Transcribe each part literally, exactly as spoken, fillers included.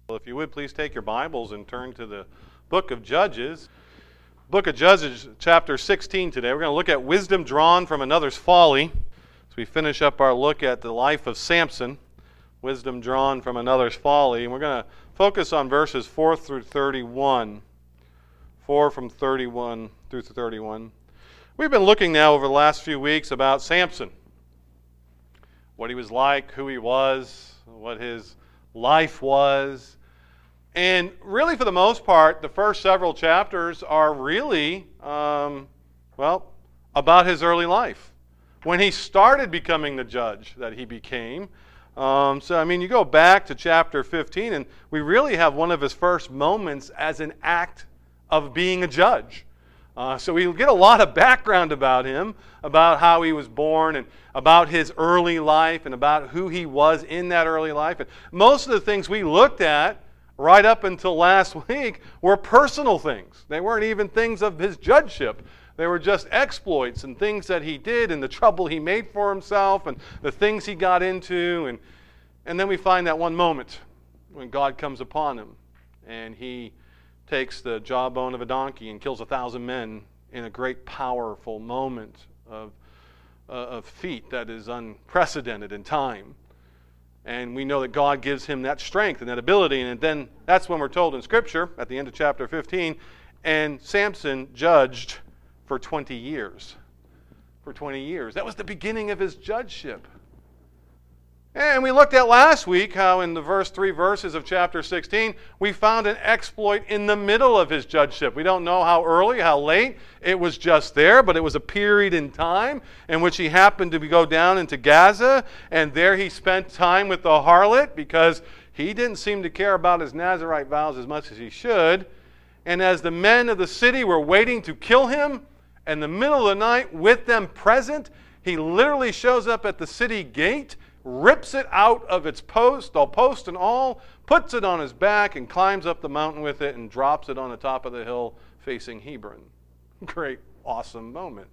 Well, if you would, please take your Bibles and turn to the book of Judges. Book of Judges, chapter sixteen today. We're going to look at wisdom drawn from another's folly. As we finish up our look at the life of Samson, wisdom drawn from another's folly. And we're going to focus on verses four through thirty-one. four from thirty-one through thirty-one. We've been looking now over the last few weeks about Samson. What he was like, who he was, what his life was. And really, for the most part, the first several chapters are really, um, well, about his early life. When he started becoming the judge that he became. Um, so, I mean, you go back to chapter fifteen, and we really have one of his first moments as an act of being a judge. Uh, so we get a lot of background about him, about how he was born, and about his early life, and about who he was in that early life. And most of the things we looked at right up until last week were personal things. They weren't even things of his judgeship. They were just exploits and things that he did and the trouble he made for himself and the things he got into. And, and then we find that one moment when God comes upon him and he takes the jawbone of a donkey and kills a thousand men in a great powerful moment of, uh, of feat that is unprecedented in time. And we know that God gives him that strength and that ability. And then that's when we're told in Scripture, at the end of chapter fifteen, and Samson judged for twenty years. For twenty years. That was the beginning of his judgeship. And we looked at last week how in the verse three verses of chapter sixteen, we found an exploit in the middle of his judgeship. We don't know how early, how late. It was just there, but it was a period in time in which he happened to go down into Gaza, and there he spent time with the harlot because he didn't seem to care about his Nazirite vows as much as he should. And as the men of the city were waiting to kill him, in the middle of the night with them present, he literally shows up at the city gate, rips it out of its post, all post and all, puts it on his back and climbs up the mountain with it and drops it on the top of the hill facing Hebron. Great, awesome moment.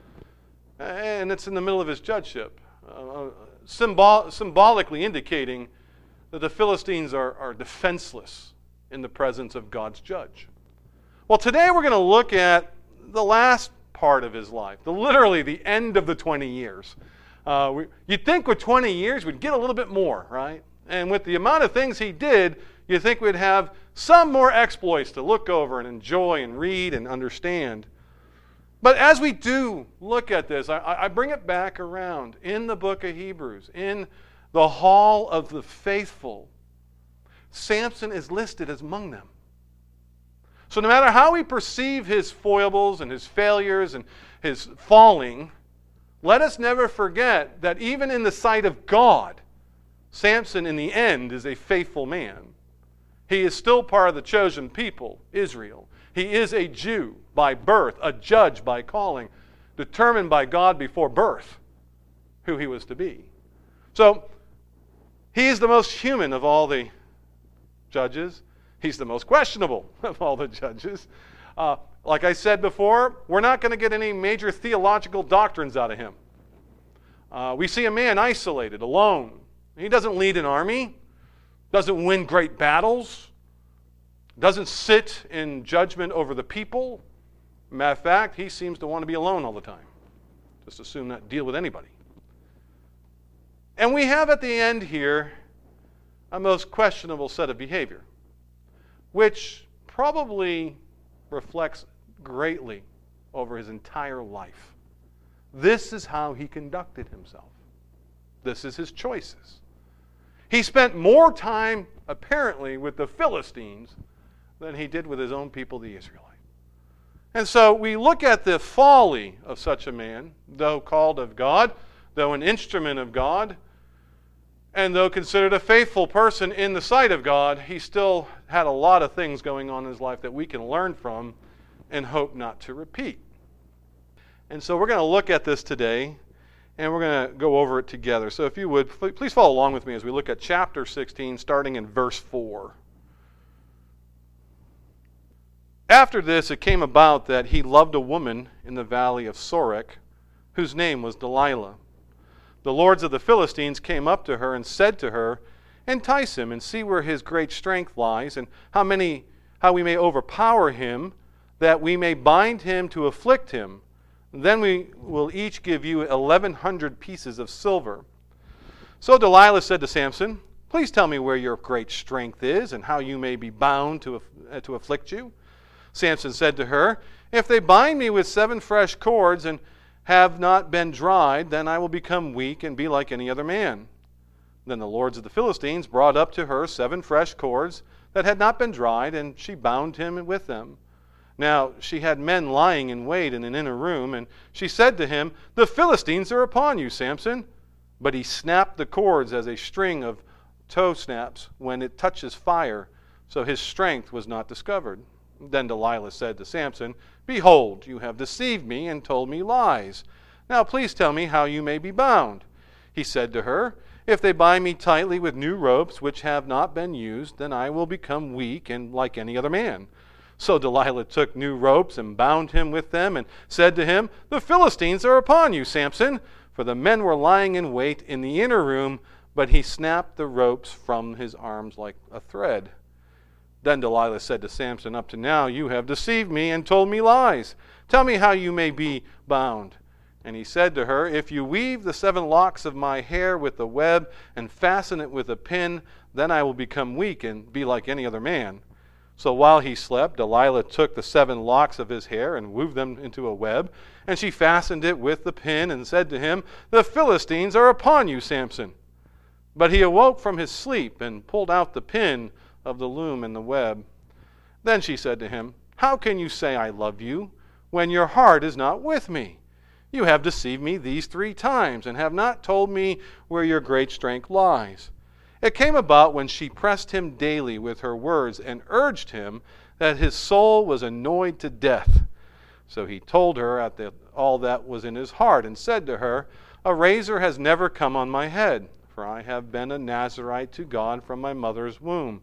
And it's in the middle of his judgeship, uh, symbol- symbolically indicating that the Philistines are, are defenseless in the presence of God's judge. Well, today we're going to look at the last part of his life, the literally the end of the twenty years. Uh, we, you'd think with twenty years we'd get a little bit more, right? And with the amount of things he did, you'd think we'd have some more exploits to look over and enjoy and read and understand. But as we do look at this, I, I bring it back around in the book of Hebrews, in the hall of the faithful. Samson is listed as among them. So no matter how we perceive his foibles and his failures and his falling, let us never forget that even in the sight of God, Samson in the end is a faithful man. He is still part of the chosen people, Israel. He is a Jew by birth, a judge by calling, determined by God before birth who he was to be. So, he is the most human of all the judges. He's the most questionable of all the judges. Uh, like I said before, we're not going to get any major theological doctrines out of him. Uh, we see a man isolated, alone. He doesn't lead an army, doesn't win great battles, doesn't sit in judgment over the people. Matter of fact, he seems to want to be alone all the time. Just assume not deal with anybody. And we have at the end here a most questionable set of behavior, which probably reflects greatly over his entire life. This is how he conducted himself. This is his choices. He spent more time, apparently, with the Philistines than he did with his own people, the Israelites. And so we look at the folly of such a man, though called of God, though an instrument of God, and though considered a faithful person in the sight of God, he still had a lot of things going on in his life that we can learn from and hope not to repeat. And so we're going to look at this today, and we're going to go over it together. So if you would, please follow along with me as we look at chapter sixteen, starting in verse four. After this, it came about that he loved a woman in the valley of Sorek, whose name was Delilah. The lords of the Philistines came up to her and said to her, Entice him and see where his great strength lies, and how many how we may overpower him, that we may bind him to afflict him. Then we will each give you eleven hundred pieces of silver." So Delilah said to Samson, "Please tell me where your great strength is, and how you may be bound to, uh, to afflict you." Samson said to her, "If they bind me with seven fresh cords and have not been dried, then I will become weak and be like any other man." Then the lords of the Philistines brought up to her seven fresh cords that had not been dried, and she bound him with them. Now she had men lying in wait in an inner room, and she said to him, "The Philistines are upon you, Samson." But he snapped the cords as a string of tow snaps when it touches fire, so his strength was not discovered. Then Delilah said to Samson, "Behold, you have deceived me and told me lies. Now please tell me how you may be bound." He said to her, "If they bind me tightly with new ropes which have not been used, then I will become weak and like any other man." So Delilah took new ropes and bound him with them and said to him, "The Philistines are upon you, Samson." For the men were lying in wait in the inner room, but he snapped the ropes from his arms like a thread. Then Delilah said to Samson, "Up to now you have deceived me and told me lies. Tell me how you may be bound." And he said to her, "If you weave the seven locks of my hair with the web and fasten it with a pin, then I will become weak and be like any other man." So while he slept, Delilah took the seven locks of his hair and wove them into a web, and she fastened it with the pin and said to him, "The Philistines are upon you, Samson." But he awoke from his sleep and pulled out the pin of the loom and the web. Then she said to him, "How can you say I love you when your heart is not with me? You have deceived me these three times and have not told me where your great strength lies." It came about when she pressed him daily with her words and urged him that his soul was annoyed to death. So he told her at the, all that was in his heart and said to her, "A razor has never come on my head, for I have been a Nazirite to God from my mother's womb.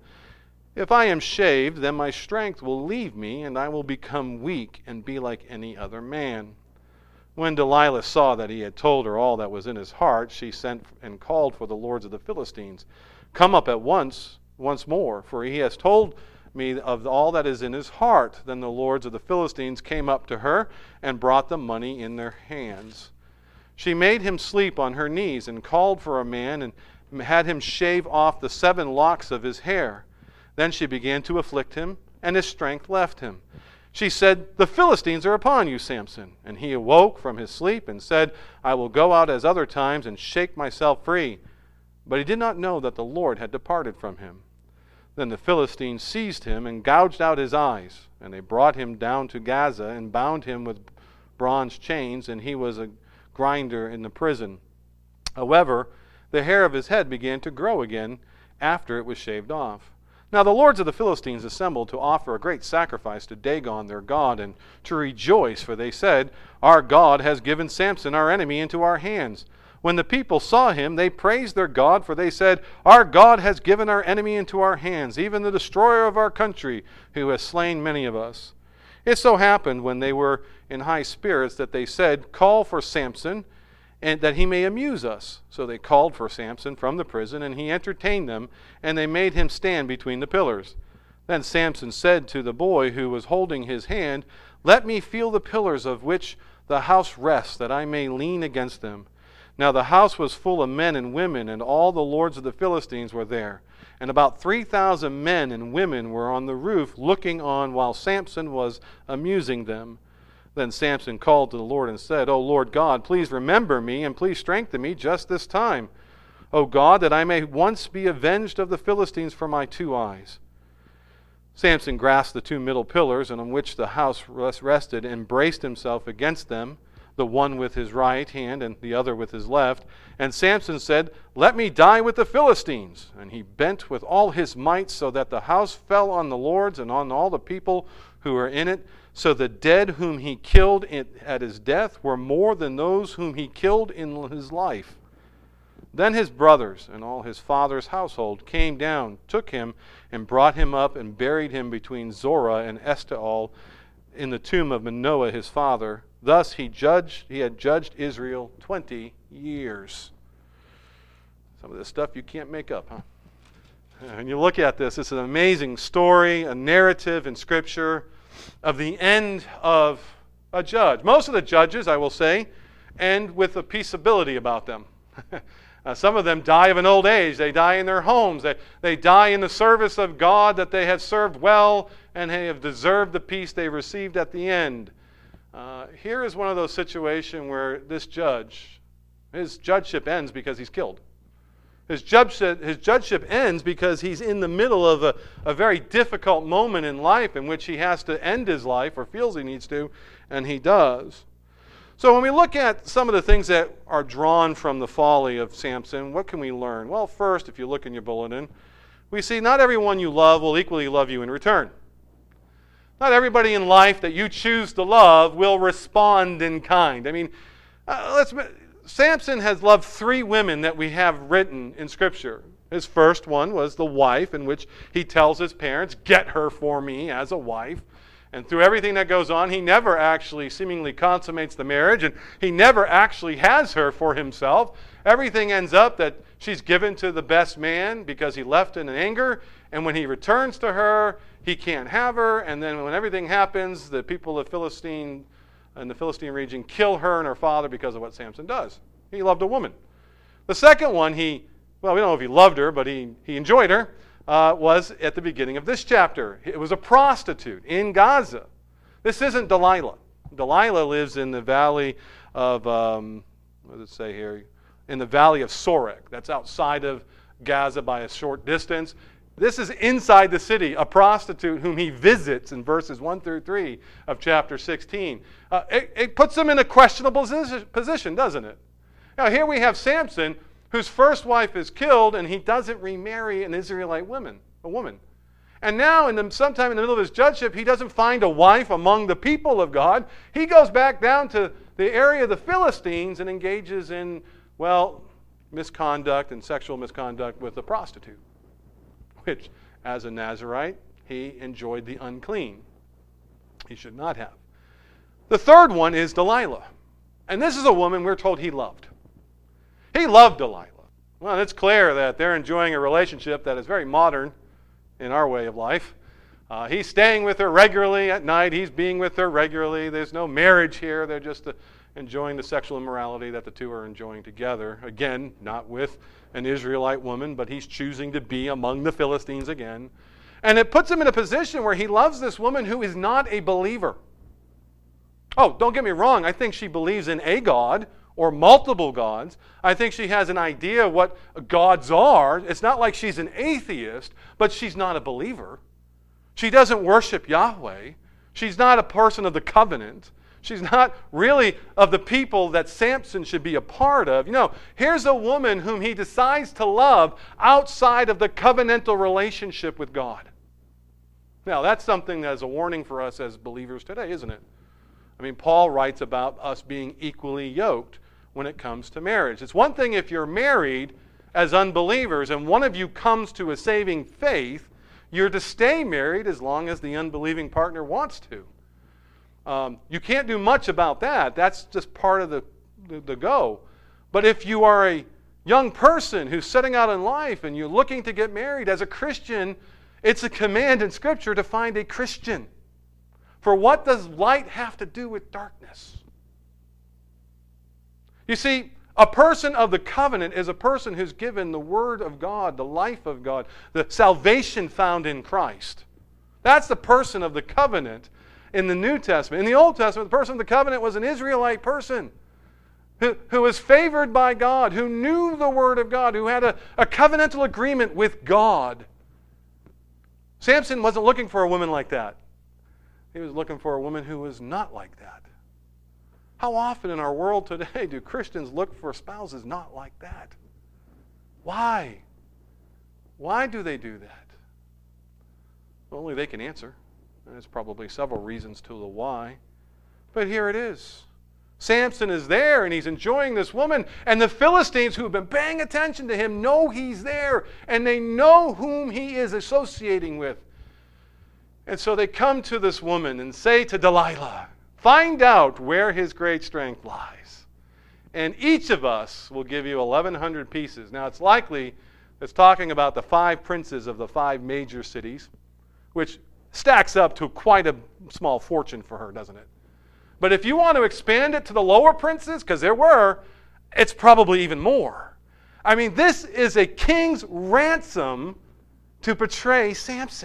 If I am shaved, then my strength will leave me, and I will become weak and be like any other man." When Delilah saw that he had told her all that was in his heart, she sent and called for the lords of the Philistines. "Come up at once, once more, for he has told me of all that is in his heart." Then the lords of the Philistines came up to her and brought the money in their hands. She made him sleep on her knees and called for a man and had him shave off the seven locks of his hair. Then she began to afflict him, and his strength left him. She said, "The Philistines are upon you, Samson." And he awoke from his sleep and said, "I will go out as other times and shake myself free." But he did not know that the Lord had departed from him. Then the Philistines seized him and gouged out his eyes. And they brought him down to Gaza and bound him with bronze chains, and he was a grinder in the prison. However, the hair of his head began to grow again after it was shaved off. Now the lords of the Philistines assembled to offer a great sacrifice to Dagon their god, and to rejoice, for they said, "Our God has given Samson our enemy into our hands." When the people saw him, they praised their God, for they said, "Our God has given our enemy into our hands, even the destroyer of our country, who has slain many of us." It so happened, when they were in high spirits, that they said, "Call for Samson, and that he may amuse us." So they called for Samson from the prison, and he entertained them, and they made him stand between the pillars. Then Samson said to the boy who was holding his hand, "Let me feel the pillars of which the house rests, that I may lean against them." Now the house was full of men and women, and all the lords of the Philistines were there. And about three thousand men and women were on the roof looking on while Samson was amusing them. Then Samson called to the Lord and said, "O Lord God, please remember me, and please strengthen me just this time, O God, that I may once be avenged of the Philistines for my two eyes." Samson grasped the two middle pillars on which the house rested and braced himself against them, the one with his right hand and the other with his left. And Samson said, "Let me die with the Philistines." And he bent with all his might, so that the house fell on the lords and on all the people who were in it. So the dead whom he killed at his death were more than those whom he killed in his life. Then his brothers and all his father's household came down, took him, and brought him up and buried him between Zorah and Eshtaol in the tomb of Manoah his father. Thus he judged. He had judged Israel twenty years. Some of this stuff you can't make up, huh? And you look at this, it's an amazing story, a narrative in Scripture of the end of a judge. Most of the judges, I will say, end with a peaceability about them. uh, some of them die of an old age. They die in their homes. They, they die in the service of God that they have served well and they have deserved the peace they received at the end. Uh, here is one of those situations where this judge, his judgeship ends because he's killed. His judgeship, his judgeship ends because he's in the middle of a, a very difficult moment in life in which he has to end his life or feels he needs to, and he does. So when we look at some of the things that are drawn from the folly of Samson, what can we learn? Well, first, if you look in your bulletin, we see not everyone you love will equally love you in return. Not everybody in life that you choose to love will respond in kind. I mean, uh, let's... Samson has loved three women that we have written in Scripture. His first one was the wife, in which he tells his parents, get her for me as a wife. And through everything that goes on, he never actually seemingly consummates the marriage, and he never actually has her for himself. Everything ends up that she's given to the best man because he left in anger, and when he returns to her, he can't have her, and then when everything happens, the people of Philistine in the Philistine region kill her and her father because of what Samson does. He loved a woman. The second one, he, well, we don't know if he loved her, but he, he enjoyed her, uh, was at the beginning of this chapter. It was a prostitute in Gaza. This isn't Delilah. Delilah lives in the valley of, um, what does it say here? In the valley of Sorek. That's outside of Gaza by a short distance. This is inside the city, a prostitute whom he visits in verses one through three of chapter sixteen. Uh, it, it puts him in a questionable position, doesn't it? Now, here we have Samson, whose first wife is killed, and he doesn't remarry an Israelite woman, a woman. And now, in the, sometime in the middle of his judgeship, he doesn't find a wife among the people of God. He goes back down to the area of the Philistines and engages in, well, misconduct and sexual misconduct with a prostitute, which, as a Nazirite, he enjoyed the unclean. He should not have. The third one is Delilah. And this is a woman we're told he loved. He loved Delilah. Well, it's clear that they're enjoying a relationship that is very modern in our way of life. Uh, he's staying with her regularly at night. He's being with her regularly. There's no marriage here. They're just uh, enjoying the sexual immorality that the two are enjoying together. Again, not with an Israelite woman, but he's choosing to be among the Philistines again. And it puts him in a position where he loves this woman who is not a believer. Oh, don't get me wrong. I think she believes in a God or multiple gods. I think she has an idea of what gods are. It's not like she's an atheist, but she's not a believer. She doesn't worship Yahweh. She's not a person of the covenant. She's not really of the people that Samson should be a part of. You know, here's a woman whom he decides to love outside of the covenantal relationship with God. Now, that's something that is a warning for us as believers today, isn't it? I mean, Paul writes about us being equally yoked when it comes to marriage. It's one thing if you're married as unbelievers and one of you comes to a saving faith, you're to stay married as long as the unbelieving partner wants to. Um, you can't do much about that. That's just part of the, the, the go. But if you are a young person who's setting out in life and you're looking to get married as a Christian, it's a command in Scripture to find a Christian. For what does light have to do with darkness? You see, a person of the covenant is a person who's given the Word of God, the life of God, the salvation found in Christ. That's the person of the covenant in the New Testament. In the Old Testament, the person of the covenant was an Israelite person who, who was favored by God, who knew the Word of God, who had a, a covenantal agreement with God. Samson wasn't looking for a woman like that. He was looking for a woman who was not like that. How often in our world today do Christians look for spouses not like that? Why? Why do they do that? Only they can answer. There's probably several reasons to the why. But here it is. Samson is there and he's enjoying this woman, and the Philistines who have been paying attention to him know he's there and they know whom he is associating with. And so they come to this woman and say to Delilah, find out where his great strength lies. And each of us will give you eleven hundred pieces. Now it's likely It's talking about the five princes of the five major cities, which stacks up to quite a small fortune for her, doesn't it? But if you want to expand it to the lower princes, because there were, it's probably even more. I mean, this is a king's ransom to portray Samson.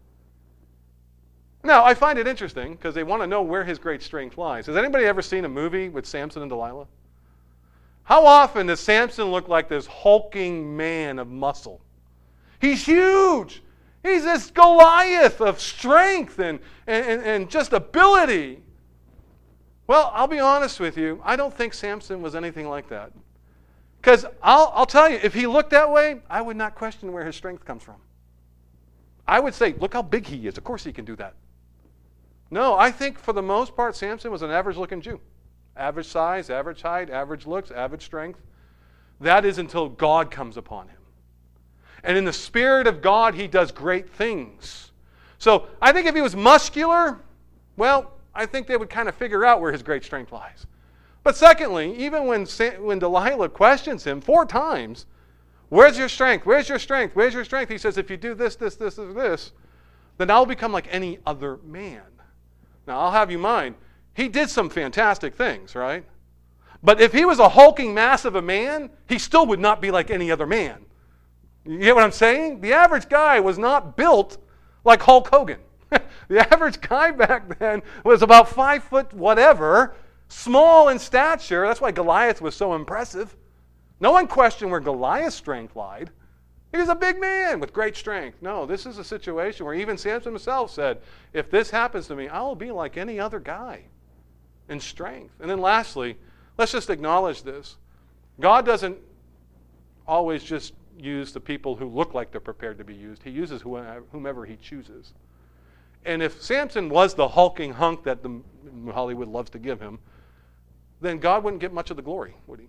Now, I find it interesting because they want to know where his great strength lies. Has anybody ever seen a movie with Samson and Delilah? How often does Samson look like this hulking man of muscle? He's huge. He's this Goliath of strength and, and, and just ability. Well, I'll be honest with you. I don't think Samson was anything like that. Because I'll, I'll tell you, if he looked that way, I would not question where his strength comes from. I would say, look how big he is. Of course he can do that. No, I think for the most part, Samson was an average-looking Jew. Average size, average height, average looks, average strength. That is until God comes upon him. And in the Spirit of God, he does great things. So I think if he was muscular, well, I think they would kind of figure out where his great strength lies. But secondly, even when, when Delilah questions him four times, where's your strength? Where's your strength? Where's your strength? He says, if you do this, this, this, or this, then I'll become like any other man. Now, I'll have you mind, he did some fantastic things, right? But if he was a hulking mass of a man, he still would not be like any other man. You get what I'm saying? The average guy was not built like Hulk Hogan. The average guy back then was about five foot whatever, small in stature. That's why Goliath was so impressive. No one questioned where Goliath's strength lied. He was a big man with great strength. No, this is a situation where even Samson himself said, if this happens to me, I will be like any other guy in strength. And then lastly, let's just acknowledge this. God doesn't always just use the people who look like they're prepared to be used. He uses whomever he chooses. And if Samson was the hulking hunk that the Hollywood loves to give him, then God wouldn't get much of the glory, would he?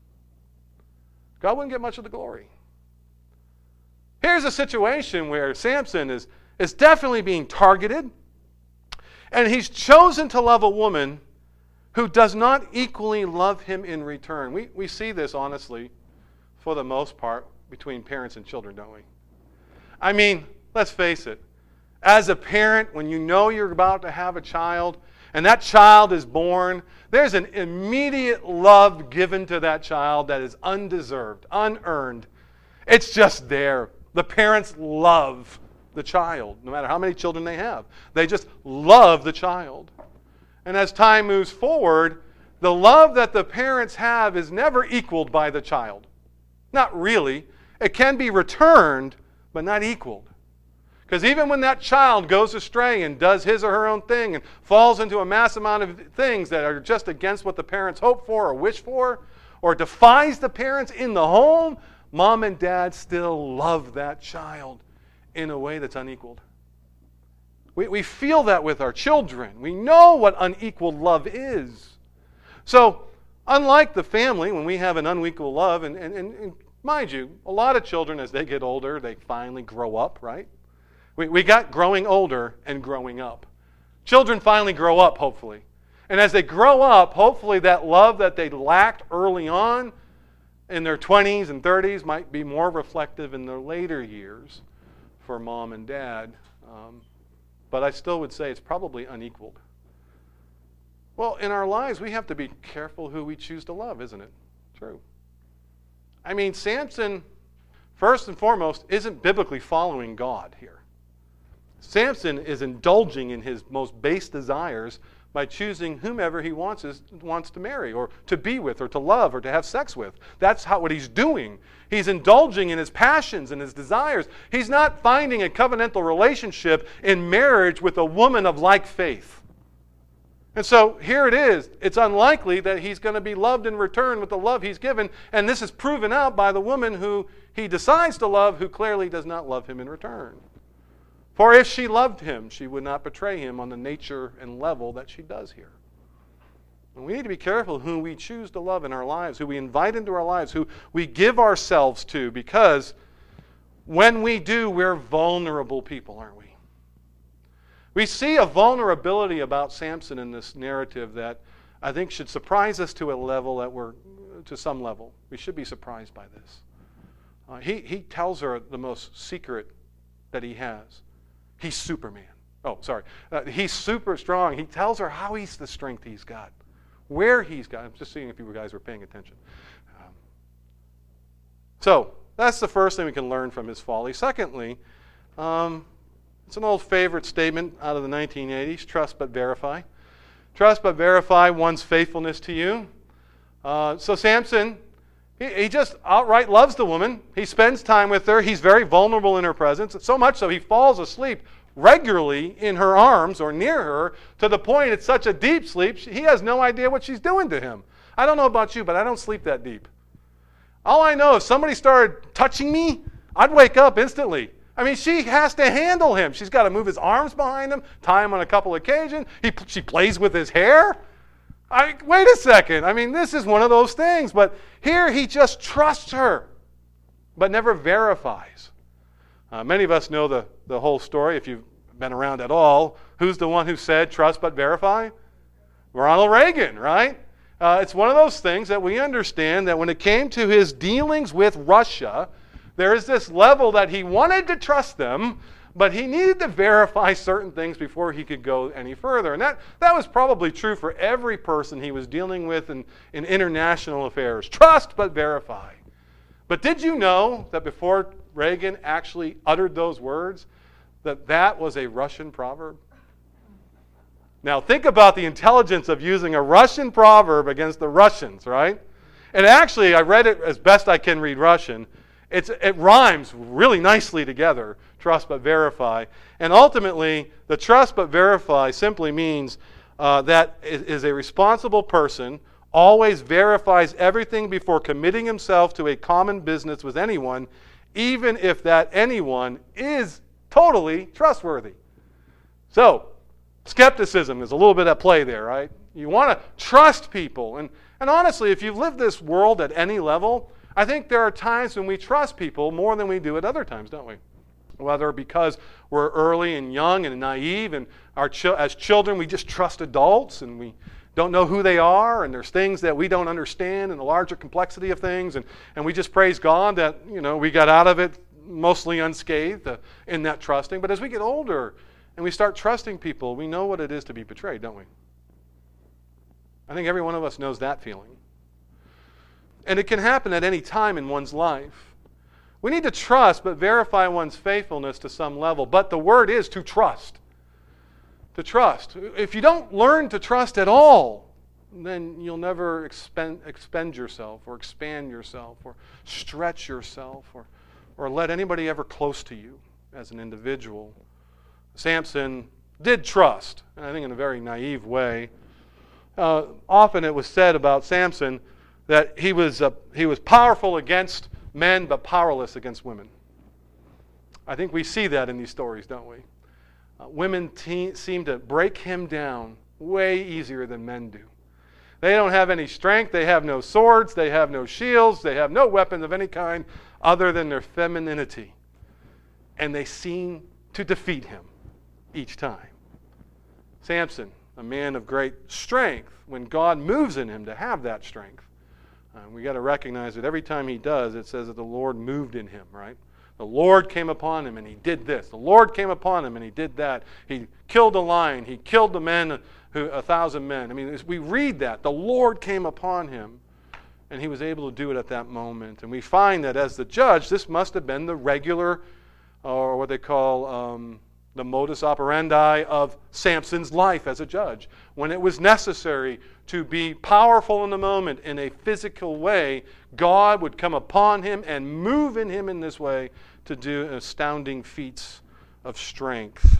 God wouldn't get much of the glory. Here's a situation where Samson is, is definitely being targeted, and he's chosen to love a woman who does not equally love him in return. We, we see this, honestly, for the most part, between parents and children, don't we? I mean, let's face it. As a parent, when you know you're about to have a child, and that child is born, there's an immediate love given to that child that is undeserved, unearned. It's just there. The parents love the child, no matter how many children they have. They just love the child. And as time moves forward, the love that the parents have is never equaled by the child. Not really. It can be returned, but not equaled. Because even when that child goes astray and does his or her own thing and falls into a mass amount of things that are just against what the parents hope for or wish for, or defies the parents in the home, mom and dad still love that child in a way that's unequaled. We, we feel that with our children. We know what unequaled love is. So, unlike the family, when we have an unequal love, and, and, and mind you, a lot of children, as they get older, they finally grow up, right? We, we got growing older and growing up. Children finally grow up, hopefully. And as they grow up, hopefully that love that they lacked early on in their twenties and thirties might be more reflective in their later years for mom and dad. Um, but I still would say it's probably unequaled. Well, in our lives, we have to be careful who we choose to love, isn't it? True. I mean, Samson, first and foremost, isn't biblically following God here. Samson is indulging in his most base desires by choosing whomever he wants is, wants to marry or to be with or to love or to have sex with. That's how, what he's doing. He's indulging in his passions and his desires. He's not finding a covenantal relationship in marriage with a woman of like faith. And so here it is. It's unlikely that he's going to be loved in return with the love he's given. And this is proven out by the woman who he decides to love, who clearly does not love him in return. For if she loved him, she would not betray him on the nature and level that she does here. And we need to be careful who we choose to love in our lives, who we invite into our lives, who we give ourselves to, because when we do, we're vulnerable people, aren't we? We see a vulnerability about Samson in this narrative that I think should surprise us to a level that we're, to some level. We should be surprised by this. Uh, he, he tells her the most secret that he has. He's Superman. Oh, sorry. Uh, he's super strong. He tells her how he's the strength he's got, where he's got. I'm just seeing if you guys were paying attention. Um, so that's the first thing we can learn from his folly. Secondly, um, it's an old favorite statement out of the nineteen eighties, trust but verify. Trust but verify one's faithfulness to you. Uh, so Samson, he, he just outright loves the woman. He spends time with her. He's very vulnerable in her presence, so much so he falls asleep regularly in her arms or near her, to the point it's such a deep sleep, he has no idea what she's doing to him. I don't know about you, but I don't sleep that deep. All I know, if somebody started touching me, I'd wake up instantly. I mean, she has to handle him. She's got to move his arms behind him, tie him on a couple occasions. He, she plays with his hair. I, wait a second. I mean, this is one of those things. But here he just trusts her, but never verifies. Uh, many of us know the, the whole story, if you've been around at all. Who's the one who said, trust but verify? Ronald Reagan, right? Uh, it's one of those things that we understand that when it came to his dealings with Russia, there is this level that he wanted to trust them, but he needed to verify certain things before he could go any further. And that, that was probably true for every person he was dealing with in, in international affairs. Trust but verify. But did you know that before Reagan actually uttered those words, that that was a Russian proverb? Now think about the intelligence of using a Russian proverb against the Russians, right? And actually, I read it as best I can read Russian. It's, it rhymes really nicely together, trust but verify. And ultimately, the trust but verify simply means uh, that is, is a responsible person always verifies everything before committing himself to a common business with anyone, even if that anyone is totally trustworthy. So, skepticism is a little bit at play there, right? You want to trust people. And, and honestly, if you've lived this world at any level, I think there are times when we trust people more than we do at other times, don't we? Whether because we're early and young and naive, and our ch- as children we just trust adults and we don't know who they are, and there's things that we don't understand in the larger complexity of things, and, and we just praise God that, you know, we got out of it mostly unscathed uh, in that trusting. But as we get older and we start trusting people, we know what it is to be betrayed, don't we? I think every one of us knows that feeling. And it can happen at any time in one's life. We need to trust but verify one's faithfulness to some level. But the word is to trust. To trust. If you don't learn to trust at all, then you'll never expend, expend yourself or expand yourself or stretch yourself or, or let anybody ever close to you as an individual. Samson did trust, and I think in a very naive way. Uh, often it was said about Samson that he was, uh, he was powerful against men but powerless against women. I think we see that in these stories, don't we? Uh, women te- seem to break him down way easier than men do. They don't have any strength. They have no swords. They have no shields. They have no weapons of any kind other than their femininity. And they seem to defeat him each time. Samson, a man of great strength, when God moves in him to have that strength, uh, we got to recognize that every time he does, it says that the Lord moved in him, right? The Lord came upon him and he did this. The Lord came upon him and he did that. He killed a lion. He killed the men, who, a thousand men. I mean, as we read that, the Lord came upon him and he was able to do it at that moment. And we find that as the judge, this must have been the regular, or what they call um, the modus operandi of Samson's life as a judge. When it was necessary to be powerful in the moment in a physical way, God would come upon him and move in him in this way to do astounding feats of strength.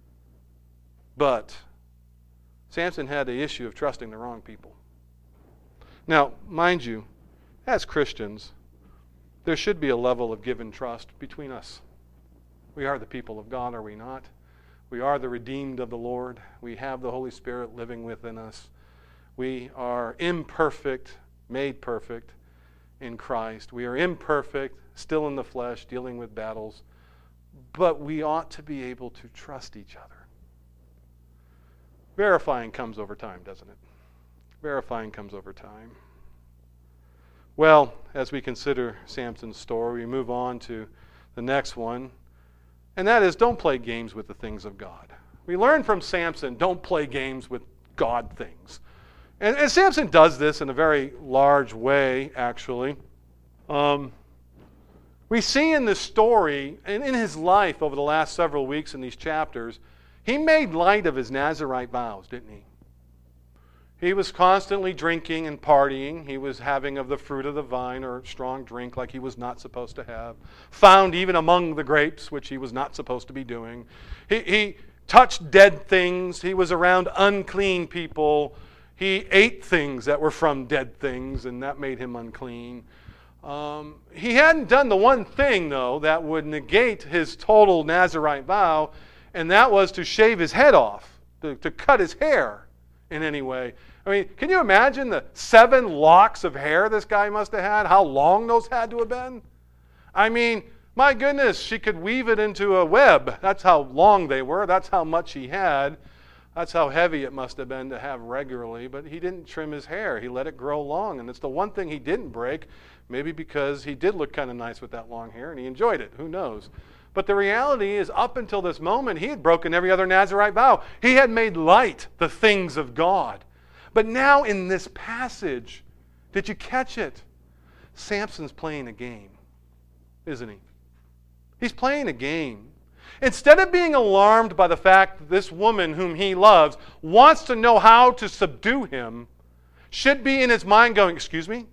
But Samson had the issue of trusting the wrong people. Now, mind you, as Christians, there should be a level of give and trust between us. We are the people of God, are we not? We are the redeemed of the Lord. We have the Holy Spirit living within us. We are imperfect, made perfect in Christ. We are imperfect, still in the flesh, dealing with battles. But we ought to be able to trust each other. Verifying comes over time, doesn't it? Verifying comes over time. Well, as we consider Samson's story, we move on to the next one, and that is don't play games with the things of God. We learn from Samson, don't play games with God things. And, and Samson does this in a very large way, actually. Um, we see in this story, and in his life over the last several weeks in these chapters, he made light of his Nazirite vows, didn't he? He was constantly drinking and partying. He was having of the fruit of the vine or strong drink like he was not supposed to have. Found even among the grapes, which he was not supposed to be doing. He, he touched dead things. He was around unclean people. He ate things that were from dead things, and that made him unclean. Um, he hadn't done the one thing, though, that would negate his total Nazirite vow, and that was to shave his head off, to, to cut his hair in any way. I mean, can you imagine the seven locks of hair this guy must have had? How long those had to have been? I mean, my goodness, she could weave it into a web. That's how long they were. That's how much he had. That's how heavy it must have been to have regularly. But he didn't trim his hair. He let it grow long. And it's the one thing he didn't break, maybe because he did look kind of nice with that long hair and he enjoyed it. Who knows? But the reality is, up until this moment, he had broken every other Nazirite vow. He had made light the things of God. But now in this passage, did you catch it? Samson's playing a game, isn't he? He's playing a game. Instead of being alarmed by the fact that this woman whom he loves wants to know how to subdue him, should be in his mind going, excuse me?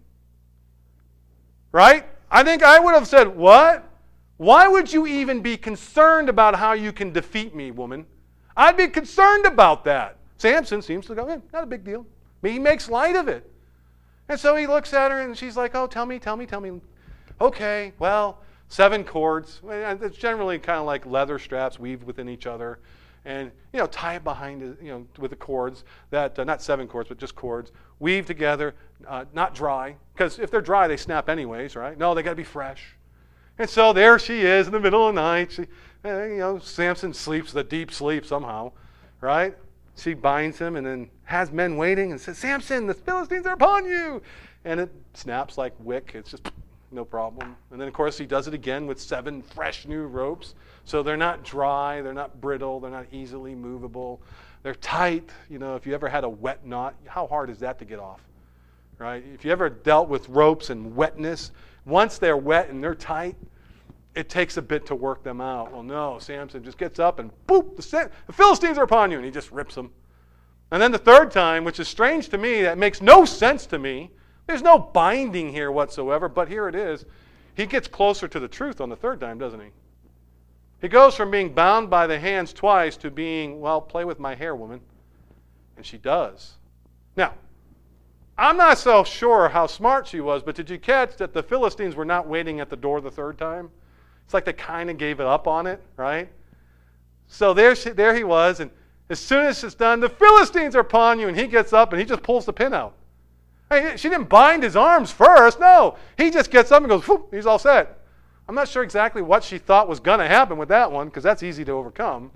Right? I think I would have said, what? Why would you even be concerned about how you can defeat me, woman? I'd be concerned about that. Samson seems to go, eh, not a big deal. I mean, he makes light of it. And so he looks at her and she's like, oh, tell me, tell me, tell me. Okay, well, seven cords. It's generally kind of like leather straps weaved within each other. And, you know, tie it behind, you know, with the cords, that, uh, not seven cords, but just cords, weave together, uh, not dry. Because if they're dry, they snap anyways, right? No, they got to be fresh. And so there she is in the middle of the night. She, you know, Samson sleeps the deep sleep somehow, right? She binds him and then has men waiting and says, Samson, the Philistines are upon you. And it snaps like wick. It's just no problem. And then, of course, he does it again with seven fresh new ropes. So they're not dry. They're not brittle. They're not easily movable. They're tight. You know, if you ever had a wet knot, how hard is that to get off, right? If you ever dealt with ropes and wetness, once they're wet and they're tight, it takes a bit to work them out. Well, no, Samson just gets up and boop, the, the Philistines are upon you, and he just rips them. And then the third time, which is strange to me, that makes no sense to me. There's no binding here whatsoever, but here it is. He gets closer to the truth on the third time, doesn't he? He goes from being bound by the hands twice to being, well, play with my hair, woman. And she does. Now, I'm not so sure how smart she was, but did you catch that the Philistines were not waiting at the door the third time? It's like they kind of gave it up on it, right? So there, she, there he was, and as soon as it's done, the Philistines are upon you, and he gets up and he just pulls the pin out. I mean, she didn't bind his arms first. No, he just gets up and goes, whoop, he's all set. I'm not sure exactly what she thought was going to happen with that one, because that's easy to overcome.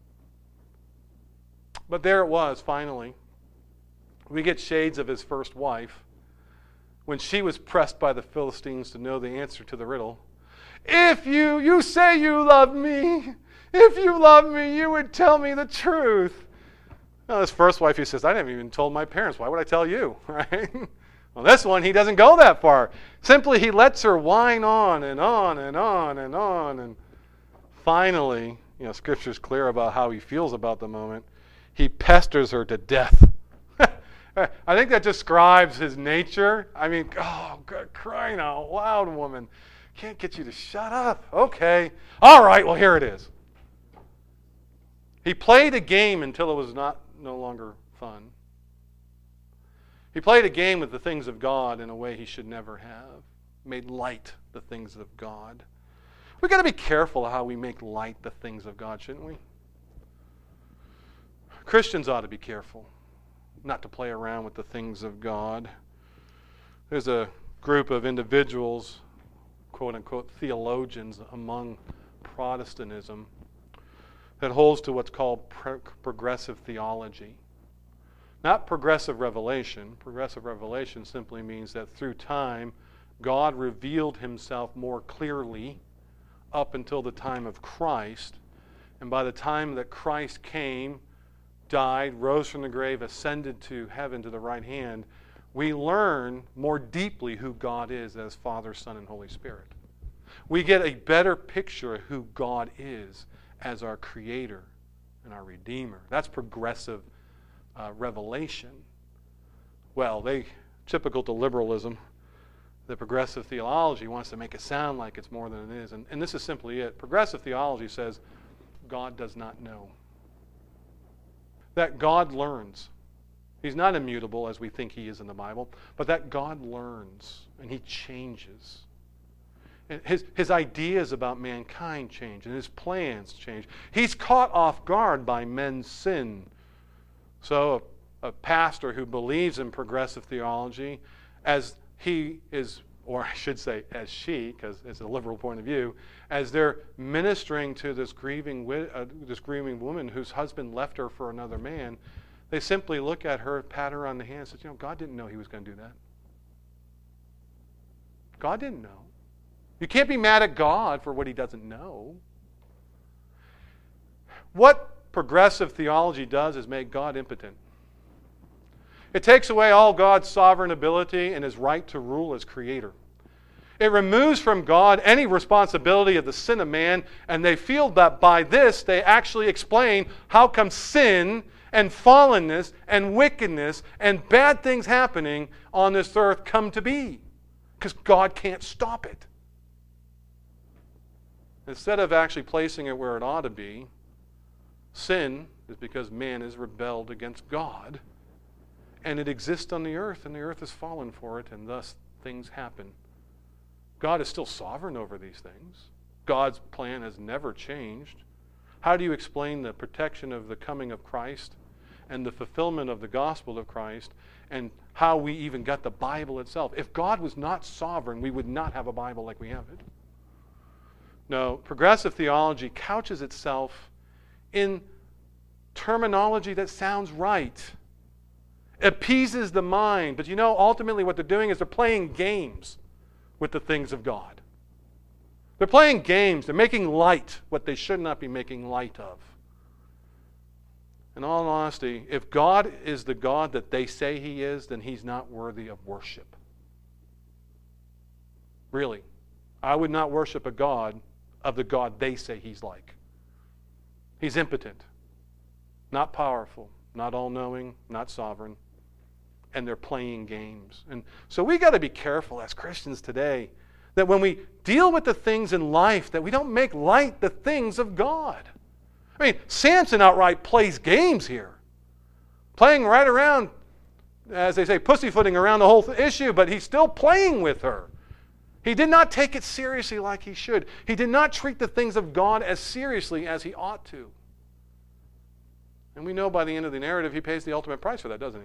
But there it was, finally. We get shades of his first wife when she was pressed by the Philistines to know the answer to the riddle. If you, you say you love me, if you love me, you would tell me the truth. Well, his first wife, he says, I never even told my parents. Why would I tell you, right? Well, this one, he doesn't go that far. Simply, he lets her whine on and on and on and on. And finally, you know, Scripture's clear about how he feels about the moment. He pesters her to death. I think that describes his nature. I mean, oh, God, crying out loud, woman. Can't get you to shut up. Okay. All right, well, here it is. He played a game until it was not no longer fun. He played a game with the things of God in a way he should never have. Made light the things of God. We've got to be careful how we make light the things of God, shouldn't we? Christians ought to be careful not to play around with the things of God. There's a group of individuals, quote-unquote theologians among Protestantism, that holds to what's called pro- progressive theology. Not progressive revelation. Progressive revelation simply means that through time, God revealed himself more clearly up until the time of Christ. And by the time that Christ came, died, rose from the grave, ascended to heaven to the right hand, we learn more deeply who God is as Father, Son, and Holy Spirit. We get a better picture of who God is as our Creator and our Redeemer. That's progressive uh, revelation. Well, they typical to liberalism, the progressive theology wants to make it sound like it's more than it is. And, and this is simply it. Progressive theology says God does not know. That God learns. He's not immutable as we think he is in the Bible, but that God learns and he changes. And his, his ideas about mankind change and his plans change. He's caught off guard by men's sin. So a, a pastor who believes in progressive theology, as he is, or I should say as she, because it's a liberal point of view, as they're ministering to this grieving, uh, this grieving woman whose husband left her for another man, they simply look at her, pat her on the hand, and say, you know, God didn't know he was going to do that. God didn't know. You can't be mad at God for what he doesn't know. What progressive theology does is make God impotent. It takes away all God's sovereign ability and his right to rule as creator. It removes from God any responsibility of the sin of man, and they feel that by this they actually explain how come sin and fallenness and wickedness and bad things happening on this earth come to be. Because God can't stop it. Instead of actually placing it where it ought to be, sin is because man has rebelled against God. And it exists on the earth, and the earth has fallen for it, and thus things happen. God is still sovereign over these things. God's plan has never changed. How do you explain the protection of the coming of Christ and the fulfillment of the gospel of Christ and how we even got the Bible itself? If God was not sovereign, we would not have a Bible like we have it. No, progressive theology couches itself in terminology that sounds right. Appeases the mind. But you know, ultimately what they're doing is they're playing games with the things of God. They're playing games. They're making light what they should not be making light of. In all honesty, if God is the God that they say he is, then he's not worthy of worship. Really. I would not worship a God of the God they say he's like. He's impotent, not powerful, not all-knowing, not sovereign, and they're playing games. And so we got to be careful as Christians today that when we deal with the things in life, that we don't make light the things of God. I mean, Samson outright plays games here. Playing right around, as they say, pussyfooting around the whole th- issue, but he's still playing with her. He did not take it seriously like he should. He did not treat the things of God as seriously as he ought to. And we know by the end of the narrative he pays the ultimate price for that, doesn't he?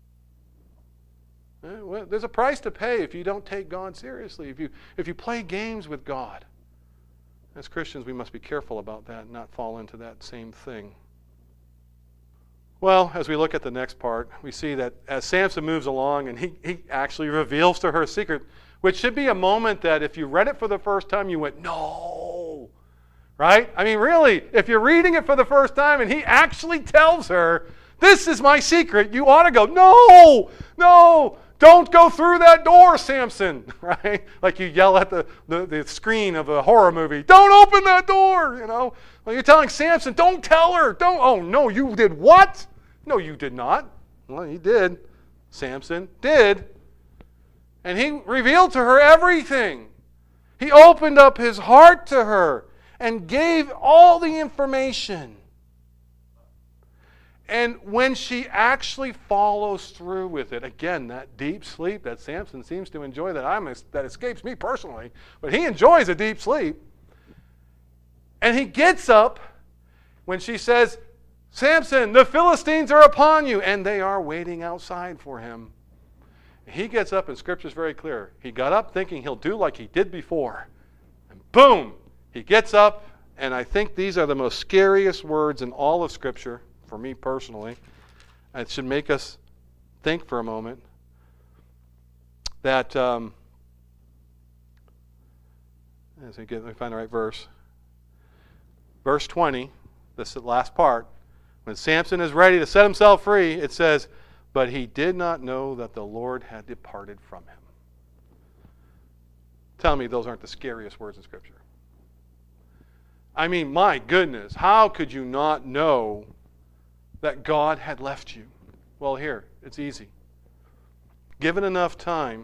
Well, there's a price to pay if you don't take God seriously, if you if you play games with God. As Christians, we must be careful about that and not fall into that same thing. Well, as we look at the next part, we see that as Samson moves along and he, he actually reveals to her a secret, which should be a moment that if you read it for the first time, you went, no! Right? I mean, really, if you're reading it for the first time and he actually tells her, this is my secret, you ought to go, no! No! Don't go through that door, Samson, right? Like you yell at the, the, the screen of a horror movie, don't open that door, you know? Well, you're telling Samson, don't tell her, don't, oh no, you did what? No, you did not. Well, he did. Samson did. And he revealed to her everything. He opened up his heart to her and gave all the information. And when she actually follows through with it, again, that deep sleep that Samson seems to enjoy, that I'm that escapes me personally, but he enjoys a deep sleep. And he gets up when she says, Samson, the Philistines are upon you, and they are waiting outside for him. He gets up, and Scripture's very clear. He got up thinking he'll do like he did before. And boom, he gets up, and I think these are the most scariest words in all of Scripture. For me personally, it should make us think for a moment that um, As we get, let me find the right verse. Verse twenty, this last part. When Samson is ready to set himself free, it says, but he did not know that the Lord had departed from him. Tell me those aren't the scariest words in Scripture. I mean, my goodness, how could you not know that God had left you? Well, here, it's easy. Given enough time,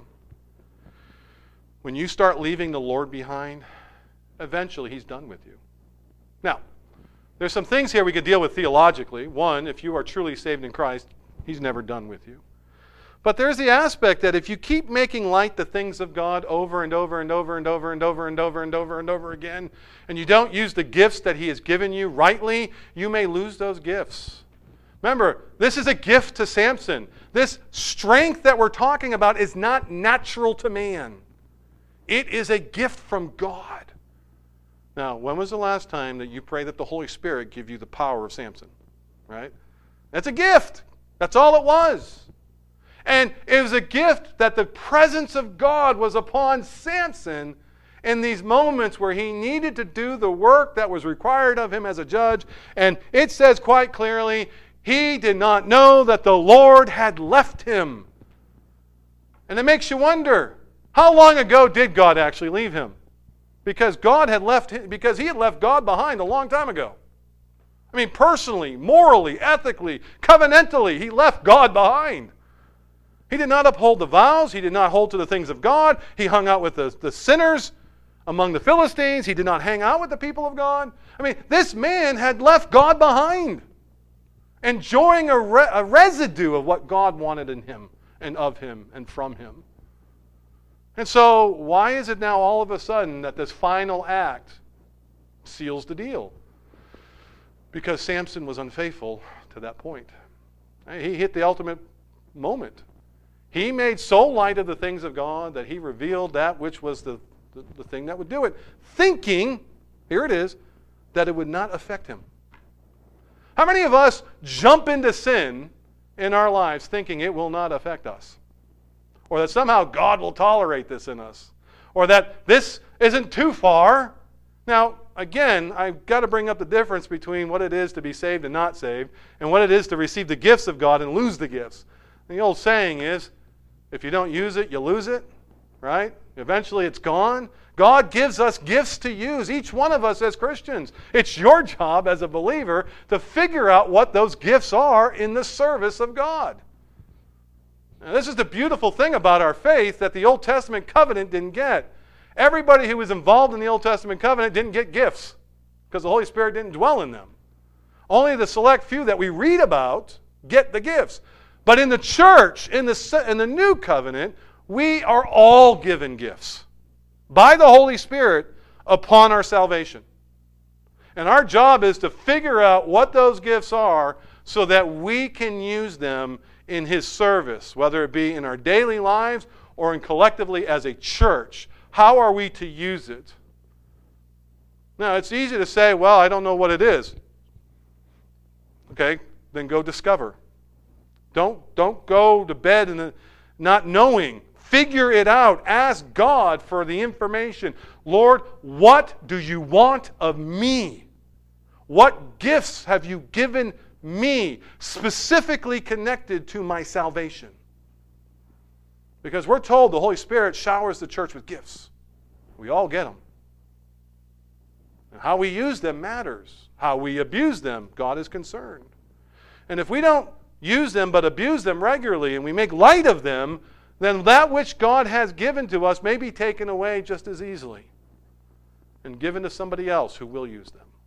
when you start leaving the Lord behind, eventually He's done with you. Now, there's some things here we could deal with theologically. One, if you are truly saved in Christ, He's never done with you. But there's the aspect that if you keep making light the things of God over and over and over and over and over and over and over and over again, and you don't use the gifts that He has given you rightly, you may lose those gifts. Remember, this is a gift to Samson. This strength that we're talking about is not natural to man. It is a gift from God. Now, when was the last time that you prayed that the Holy Spirit give you the power of Samson? Right? That's a gift. That's all it was. And it was a gift that the presence of God was upon Samson in these moments where he needed to do the work that was required of him as a judge. And it says quite clearly, he did not know that the Lord had left him. And it makes you wonder, how long ago did God actually leave him? Because God had left him, because he had left God behind a long time ago. I mean, personally, morally, ethically, covenantally, he left God behind. He did not uphold the vows. He did not hold to the things of God. He hung out with the, the sinners among the Philistines. He did not hang out with the people of God. I mean, this man had left God behind, enjoying a, re- a residue of what God wanted in him and of him and from him. And so, why is it now all of a sudden that this final act seals the deal? Because Samson was unfaithful to that point. He hit the ultimate moment. He made so light of the things of God that he revealed that which was the, the, the thing that would do it, thinking, here it is, that it would not affect him. How many of us jump into sin in our lives thinking it will not affect us? Or that somehow God will tolerate this in us? Or that this isn't too far? Now, again, I've got to bring up the difference between what it is to be saved and not saved, and what it is to receive the gifts of God and lose the gifts. The old saying is, if you don't use it, you lose it, right? Eventually it's gone. God gives us gifts to use, each one of us as Christians. It's your job as a believer to figure out what those gifts are in the service of God. Now, this is the beautiful thing about our faith that the Old Testament covenant didn't get. Everybody who was involved in the Old Testament covenant didn't get gifts because the Holy Spirit didn't dwell in them. Only the select few that we read about get the gifts. But in the church, in the, in the new covenant, we are all given gifts by the Holy Spirit upon our salvation. And our job is to figure out what those gifts are so that we can use them in His service, whether it be in our daily lives or in collectively as a church. How are we to use it? Now, it's easy to say, well, I don't know what it is. Okay, then go discover. Don't, don't go to bed and not knowing. Figure it out. Ask God for the information. Lord, what do you want of me? What gifts have you given me specifically connected to my salvation? Because we're told the Holy Spirit showers the church with gifts. We all get them. And how we use them matters. How we abuse them, God is concerned. And if we don't use them but abuse them regularly and we make light of them, then that which God has given to us may be taken away just as easily and given to somebody else who will use them.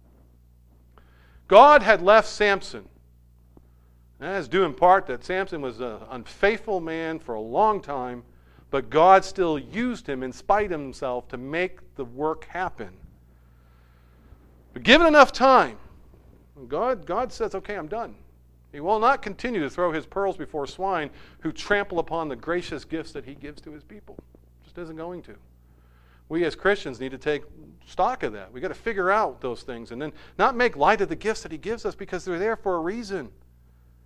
God had left Samson. That is due in part that Samson was an unfaithful man for a long time, but God still used him in spite of himself to make the work happen. But given enough time, God, God says, okay, I'm done. He will not continue to throw His pearls before swine who trample upon the gracious gifts that He gives to His people. Just isn't going to. We as Christians need to take stock of that. We've got to figure out those things and then not make light of the gifts that He gives us because they're there for a reason.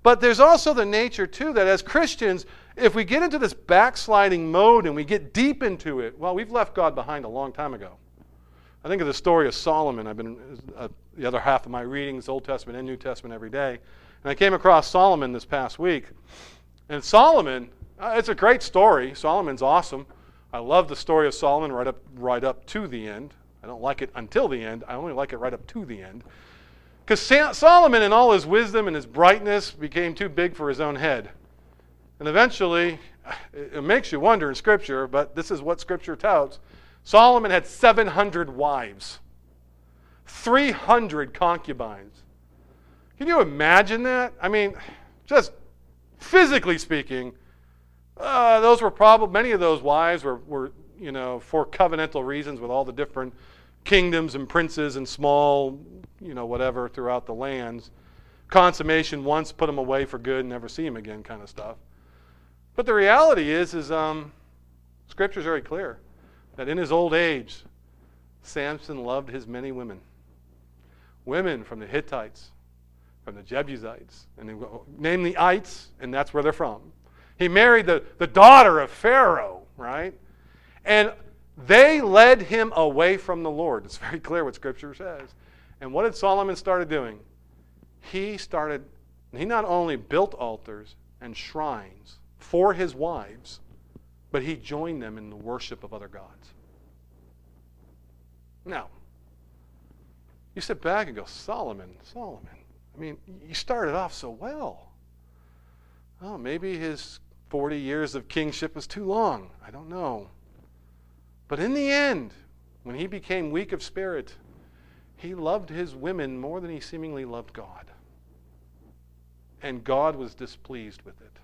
But there's also the nature, too, that as Christians, if we get into this backsliding mode and we get deep into it, well, we've left God behind a long time ago. I think of the story of Solomon. I've been uh, the other half of my readings, Old Testament and New Testament, every day. And I came across Solomon this past week. And Solomon, uh, it's a great story. Solomon's awesome. I love the story of Solomon right up, right up to the end. I don't like it until the end. I only like it right up to the end. Because Solomon, in all his wisdom and his brightness, became too big for his own head. And eventually, it makes you wonder in Scripture, but this is what Scripture touts. Solomon had seven hundred wives, three hundred concubines. Can you imagine that? I mean, just physically speaking, uh, those were probably, many of those wives were, were, you know, for covenantal reasons with all the different kingdoms and princes and small, you know, whatever throughout the lands. Consummation once, put them away for good, never see them again kind of stuff. But the reality is, is um, Scripture is very clear that in his old age, Samson loved his many women. Women from the Hittites, from the Jebusites, and they name the ites, and that's where they're from. He married the, the daughter of Pharaoh, right? And they led him away from the Lord. It's very clear what Scripture says. And what did Solomon start doing? He started, he not only built altars and shrines for his wives, but he joined them in the worship of other gods. Now, you sit back and go, Solomon, Solomon. I mean, you started off so well. Oh, maybe his forty years of kingship was too long. I don't know. But in the end, when he became weak of spirit, he loved his women more than he seemingly loved God. And God was displeased with it.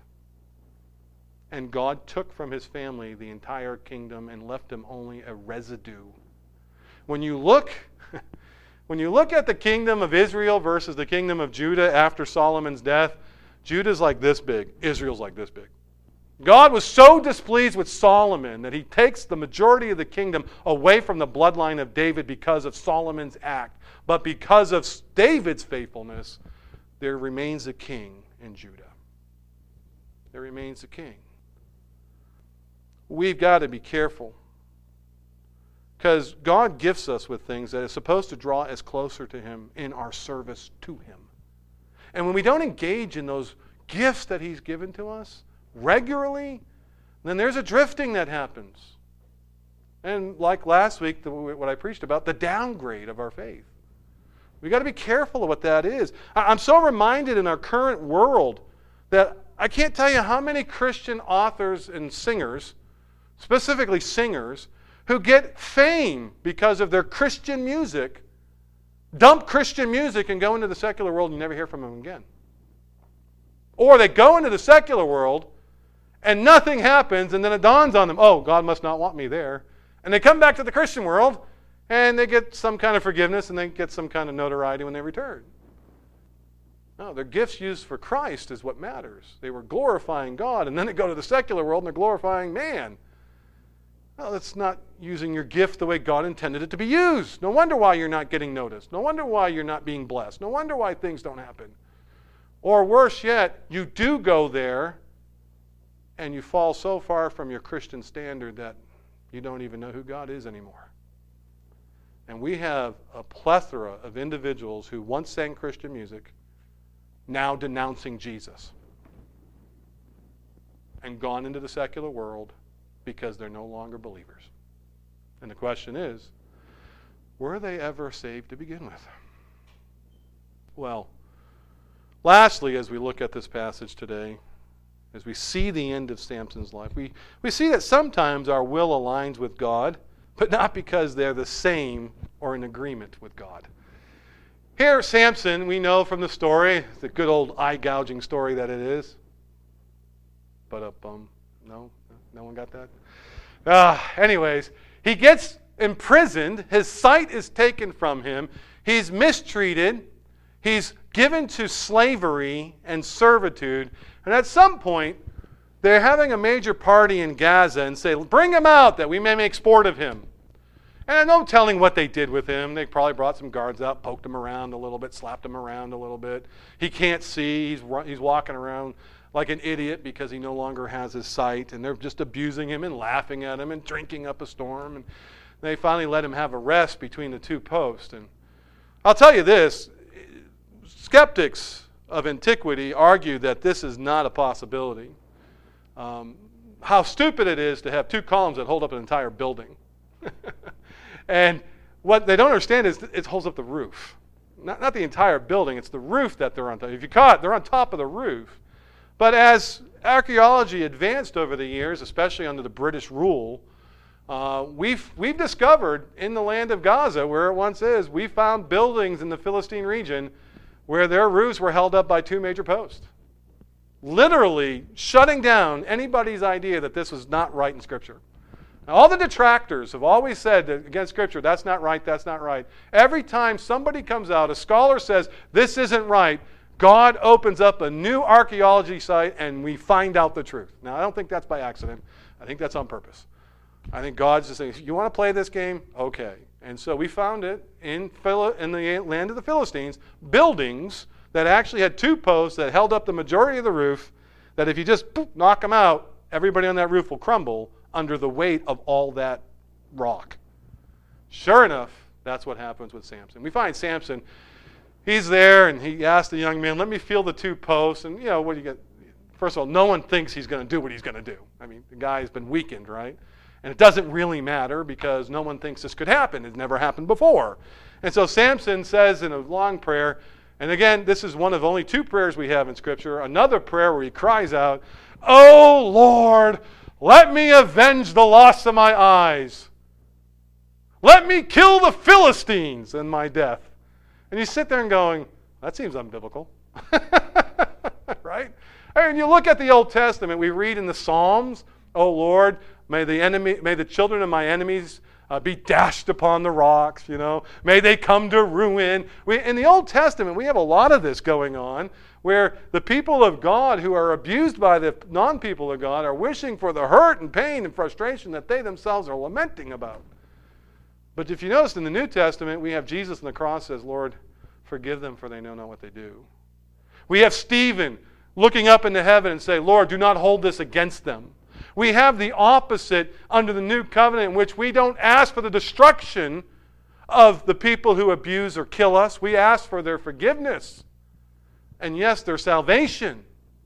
And God took from his family the entire kingdom and left him only a residue. When you look, when you look at the kingdom of Israel versus the kingdom of Judah after Solomon's death, Judah's like this big, Israel's like this big. God was so displeased with Solomon that he takes the majority of the kingdom away from the bloodline of David because of Solomon's act. But because of David's faithfulness, there remains a king in Judah. There remains a king. We've got to be careful, because God gifts us with things that are supposed to draw us closer to him in our service to him. And when we don't engage in those gifts that he's given to us regularly, then there's a drifting that happens. And like last week, the, what I preached about, the downgrade of our faith. We've got to be careful of what that is. I'm so reminded in our current world that I can't tell you how many Christian authors and singers, specifically singers, who get fame because of their Christian music, dump Christian music and go into the secular world and you never hear from them again. Or they go into the secular world and nothing happens, and then it dawns on them, oh, God must not want me there. And they come back to the Christian world and they get some kind of forgiveness and they get some kind of notoriety when they return. No, their gifts used for Christ is what matters. They were glorifying God, and then they go to the secular world and they're glorifying man. Well, that's not using your gift the way God intended it to be used. No wonder why you're not getting noticed. No wonder why you're not being blessed. No wonder why things don't happen. Or worse yet, you do go there and you fall so far from your Christian standard that you don't even know who God is anymore. And we have a plethora of individuals who once sang Christian music, now denouncing Jesus, and gone into the secular world because they're no longer believers. And the question is, were they ever saved to begin with? Well, lastly, as we look at this passage today, as we see the end of Samson's life, we, we see that sometimes our will aligns with God, but not because they're the same or in agreement with God. Here, Samson, we know from the story, the good old eye-gouging story that it is. But up, um, no? No one got that? Uh, anyways, he gets imprisoned. His sight is taken from him. He's mistreated. He's given to slavery and servitude. And at some point, they're having a major party in Gaza and say, bring him out that we may make sport of him. And no telling what they did with him. They probably brought some guards out, poked him around a little bit, slapped him around a little bit. He can't see. He's, he's walking around like an idiot because he no longer has his sight. And they're just abusing him and laughing at him and drinking up a storm. And they finally let him have a rest between the two posts. And I'll tell you this, skeptics of antiquity argue that this is not a possibility. Um, how stupid it is to have two columns that hold up an entire building. And what they don't understand is it holds up the roof. Not, not the entire building, it's the roof that they're on top. If you caught, they're on top of the roof. But as archaeology advanced over the years, especially under the British rule, uh, we've, we've discovered in the land of Gaza, where it once is, we found buildings in the Philistine region where their roofs were held up by two major posts. Literally shutting down anybody's idea that this was not right in Scripture. Now, all the detractors have always said that against Scripture, that's not right, that's not right. Every time somebody comes out, a scholar says, this isn't right, God opens up a new archaeology site and we find out the truth. Now, I don't think that's by accident. I think that's on purpose. I think God's just saying, you want to play this game? Okay. And so we found it in, Phil- in the land of the Philistines, buildings that actually had two posts that held up the majority of the roof, that if you just poof, knock them out, everybody on that roof will crumble under the weight of all that rock. Sure enough, that's what happens with Samson. We find Samson, he's there, and he asked the young man, let me feel the two posts. And, you know, what do you get? First of all, no one thinks he's going to do what he's going to do. I mean, the guy's been weakened, right? And it doesn't really matter because no one thinks this could happen. It's never happened before. And so Samson says in a long prayer, and again, this is one of only two prayers we have in Scripture, another prayer where he cries out, "Oh Lord, let me avenge the loss of my eyes. Let me kill the Philistines in my death." And you sit there and going, that seems unbiblical. Right? And you look at the Old Testament, we read in the Psalms, "Oh Lord, may the enemy, may the children of my enemies uh, be dashed upon the rocks, you know. May they come to ruin." We, in the Old Testament, we have a lot of this going on, where the people of God who are abused by the non-people of God are wishing for the hurt and pain and frustration that they themselves are lamenting about. But if you notice in the New Testament, we have Jesus on the cross says, "Lord, forgive them, for they know not what they do." We have Stephen looking up into heaven and say, "Lord, do not hold this against them." We have the opposite under the new covenant, in which we don't ask for the destruction of the people who abuse or kill us. We ask for their forgiveness. And yes, their salvation.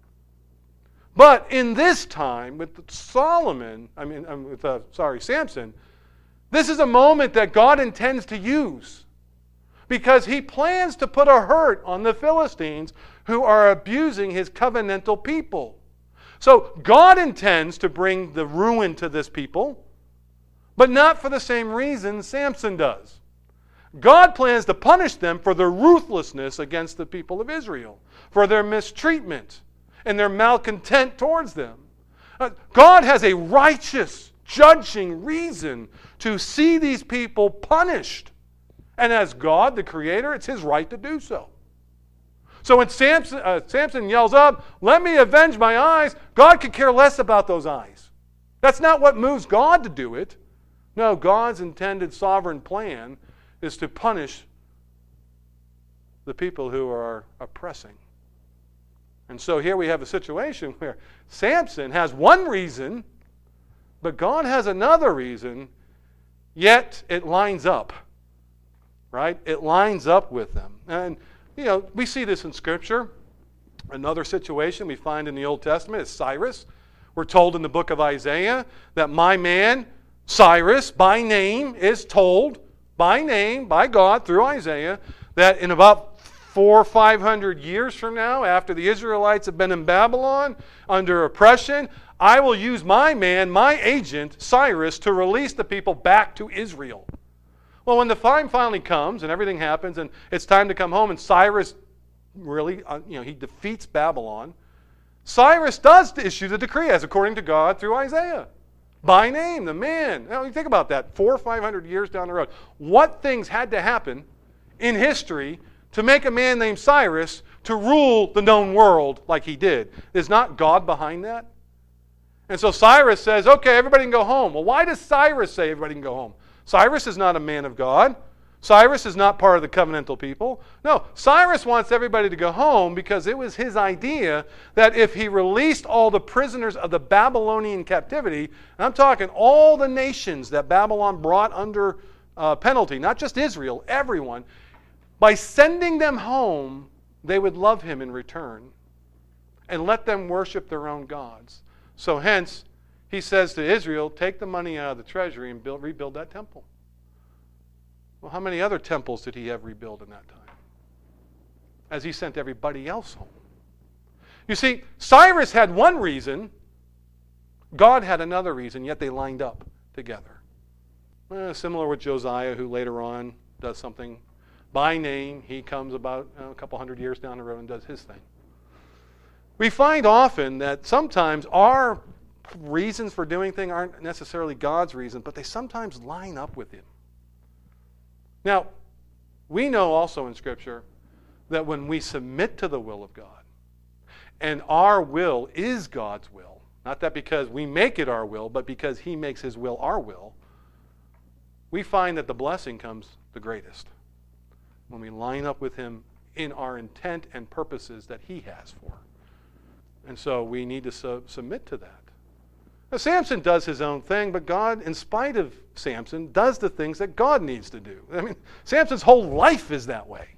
But in this time, with Solomon, I mean, with uh, sorry, Samson, this is a moment that God intends to use, because he plans to put a hurt on the Philistines who are abusing his covenantal people. So God intends to bring the ruin to this people, but not for the same reason Samson does. God plans to punish them for their ruthlessness against the people of Israel, for their mistreatment and their malcontent towards them. Uh, God has a righteous, judging reason to see these people punished. And as God, the Creator, it's his right to do so. So when Samson, uh, Samson yells up, "Let me avenge my eyes," God could care less about those eyes. That's not what moves God to do it. No, God's intended sovereign plan is to punish the people who are oppressing. And so here we have a situation where Samson has one reason, but God has another reason, yet it lines up. Right? It lines up with them. And, you know, we see this in Scripture. Another situation we find in the Old Testament is Cyrus. We're told in the book of Isaiah that my man, Cyrus, by name, is told, by name, by God, through Isaiah, that in about four or five hundred years from now, after the Israelites have been in Babylon under oppression, I will use my man, my agent, Cyrus, to release the people back to Israel. Well, when the time finally comes and everything happens and it's time to come home, and Cyrus really, uh, you know, he defeats Babylon, Cyrus does issue the decree as according to God through Isaiah. By name, the man. Now, you think about that, four or five hundred years down the road. What things had to happen in history to make a man named Cyrus to rule the known world like he did? Is not God behind that? And so Cyrus says, okay, everybody can go home. Well, why does Cyrus say everybody can go home? Cyrus is not a man of God. Cyrus is not part of the covenantal people. No, Cyrus wants everybody to go home because it was his idea that if he released all the prisoners of the Babylonian captivity, and I'm talking all the nations that Babylon brought under uh, penalty, not just Israel, everyone, by sending them home, they would love him in return and let them worship their own gods. So hence, he says to Israel, take the money out of the treasury and build, rebuild that temple. Well, how many other temples did he have rebuilt in that time? As he sent everybody else home. You see, Cyrus had one reason, God had another reason, yet they lined up together. Eh, similar with Josiah, who later on does something by name. He comes about uh, a couple hundred years down the road and does his thing. We find often that sometimes our reasons for doing things aren't necessarily God's reasons, but they sometimes line up with him. Now, we know also in Scripture that when we submit to the will of God, and our will is God's will, not that because we make it our will, but because he makes his will our will, we find that the blessing comes the greatest when we line up with him in our intent and purposes that he has for. And so we need to su- submit to that. Now, Samson does his own thing, but God, in spite of Samson, does the things that God needs to do. I mean, Samson's whole life is that way.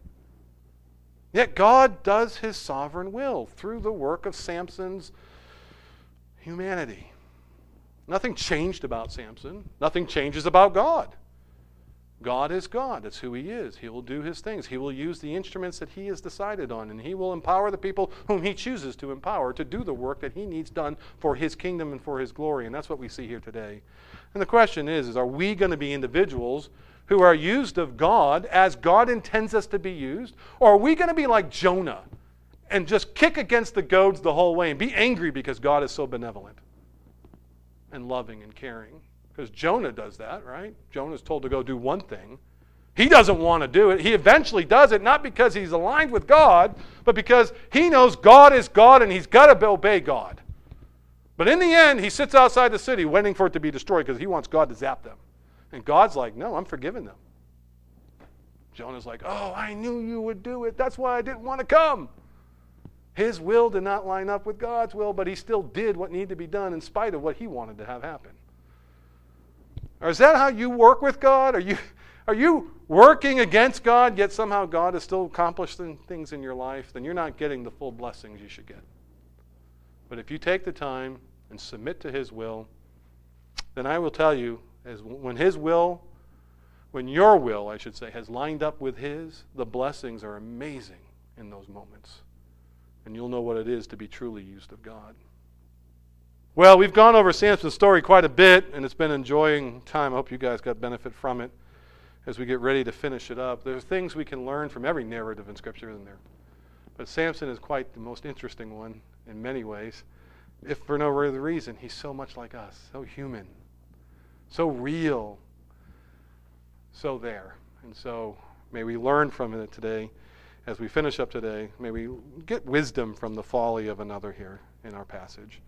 Yet God does his sovereign will through the work of Samson's humanity. Nothing changed about Samson. Nothing changes about God. God is God. That's who he is. He will do his things. He will use the instruments that he has decided on, and he will empower the people whom he chooses to empower to do the work that he needs done for his kingdom and for his glory. And that's what we see here today. And the question is, is are we going to be individuals who are used of God as God intends us to be used? Or are we going to be like Jonah and just kick against the goads the whole way and be angry because God is so benevolent and loving and caring? Because Jonah does that, right? Jonah's told to go do one thing. He doesn't want to do it. He eventually does it, not because he's aligned with God, but because he knows God is God and he's got to obey God. But in the end, he sits outside the city waiting for it to be destroyed because he wants God to zap them. And God's like, no, I'm forgiving them. Jonah's like, oh, I knew you would do it. That's why I didn't want to come. His will did not line up with God's will, but he still did what needed to be done in spite of what he wanted to have happen. Or is that how you work with God? Are you, are you working against God, yet somehow God is still accomplishing things in your life? Then you're not getting the full blessings you should get. But if you take the time and submit to his will, then I will tell you, as when his will, when your will, I should say, has lined up with his, the blessings are amazing in those moments. And you'll know what it is to be truly used of God. Well, we've gone over Samson's story quite a bit, and it's been an enjoying time. I hope you guys got benefit from it as we get ready to finish it up. There's things we can learn from every narrative in Scripture, isn't there? But Samson is quite the most interesting one in many ways, if for no other reason. He's so much like us, so human, so real, so there. And so may we learn from it today as we finish up today. May we get wisdom from the folly of another here in our passage.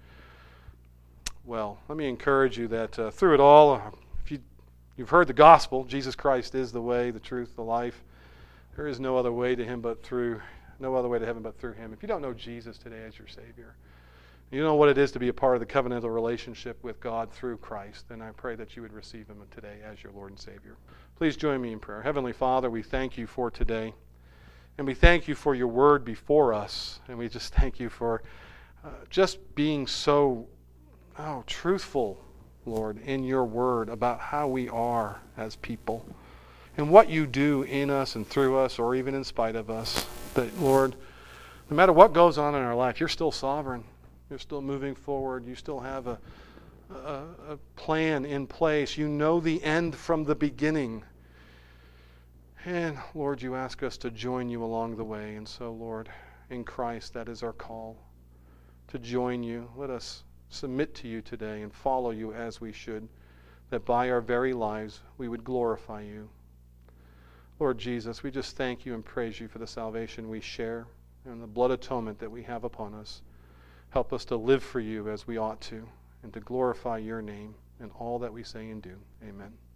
Well, let me encourage you that uh, through it all, uh, if you, you've heard the gospel, Jesus Christ is the way, the truth, the life. There is no other way to him but through, no other way to heaven but through him. If you don't know Jesus today as your Savior, you know what it is to be a part of the covenantal relationship with God through Christ, then I pray that you would receive him today as your Lord and Savior. Please join me in prayer. Heavenly Father, we thank you for today, and we thank you for your word before us, and we just thank you for uh, just being so Oh, truthful, Lord, in your word about how we are as people and what you do in us and through us or even in spite of us. That, Lord, no matter what goes on in our life, you're still sovereign. You're still moving forward. You still have a, a, a plan in place. You know the end from the beginning. And, Lord, you ask us to join you along the way. And so, Lord, in Christ, that is our call, to join you. Let us submit to you today and follow you as we should, that by our very lives we would glorify you. Lord Jesus, we just thank you and praise you for the salvation we share and the blood atonement that we have upon us. Help us to live for you as we ought to and to glorify your name in all that we say and do. Amen.